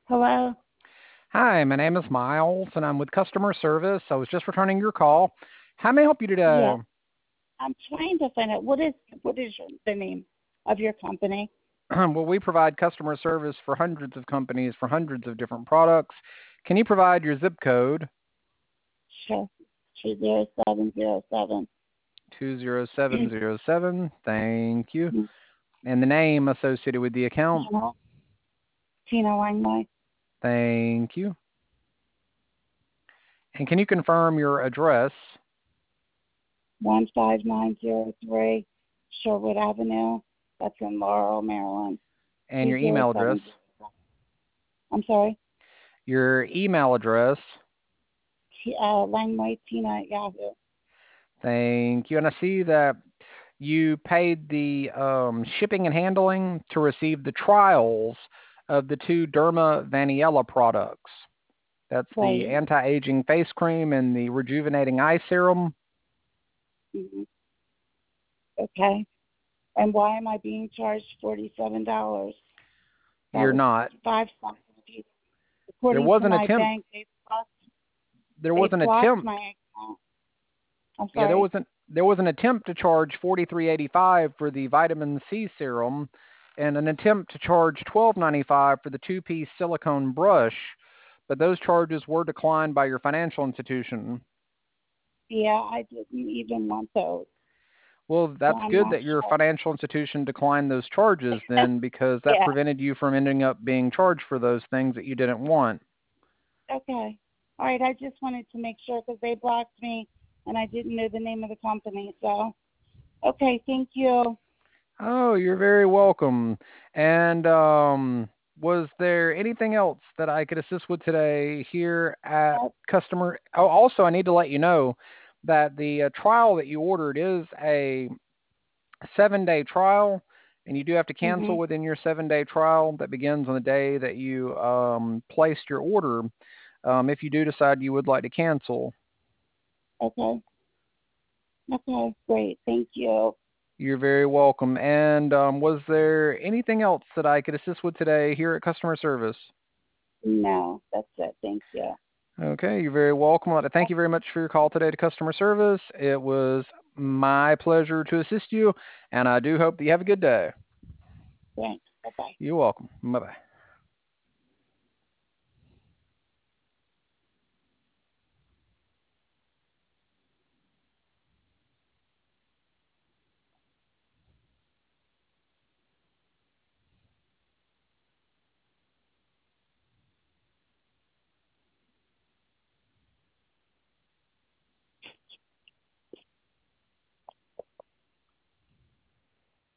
Hello? Hi, my name is Miles, and I'm with customer service. I was just returning your call. How may I help you today? Yeah, I'm trying to find out the name of your company? Well, we provide customer service for hundreds of companies for hundreds of different products. Can you provide your zip code? Sure. 20707. 20707. Thank you. And the name associated with the account? Tina Langley. Thank you. And can you confirm your address? 15903 Sherwood Avenue. That's in Laurel, Maryland. And your email address? I'm sorry? Your email address? Langley Tina at Yahoo. Thank you. And I see that you paid the shipping and handling to receive the trials of the two Derma Vaniella products. That's the Right. anti-aging face cream and the rejuvenating eye serum. Mm-hmm. Okay. And why am I being charged $47? You're not. 5 something. There According was to an my attempt. bank, There they was an blocked attempt. my account. I'm Yeah, sorry. there was an attempt to charge $43.85 for the vitamin C serum, and an attempt to charge $12.95 for the two-piece silicone brush, but those charges were declined by your financial institution. Yeah, I didn't even want those. Well, So that's I'm good not that your sure. financial institution declined those charges then, because that Yeah. prevented you from ending up being charged for those things that you didn't want. Okay. All right. I just wanted to make sure because they blocked me and I didn't know the name of the company. So, okay. Thank you. Oh, you're very welcome. And was there anything else that I could assist with today here at customer? Oh, also, I need to let you know that the trial that you ordered is a 7-day trial, and you do have to cancel within your 7-day trial that begins on the day that you placed your order, if you do decide you would like to cancel. Okay. Okay. Great. Thank you. You're very welcome. And was there anything else that I could assist with today here at customer service? No, that's it. Thank you. Okay, you're very welcome. I'd like to thank you very much for your call today to customer service. It was my pleasure to assist you, and I do hope that you have a good day. Thanks. Bye-bye. You're welcome. Bye-bye.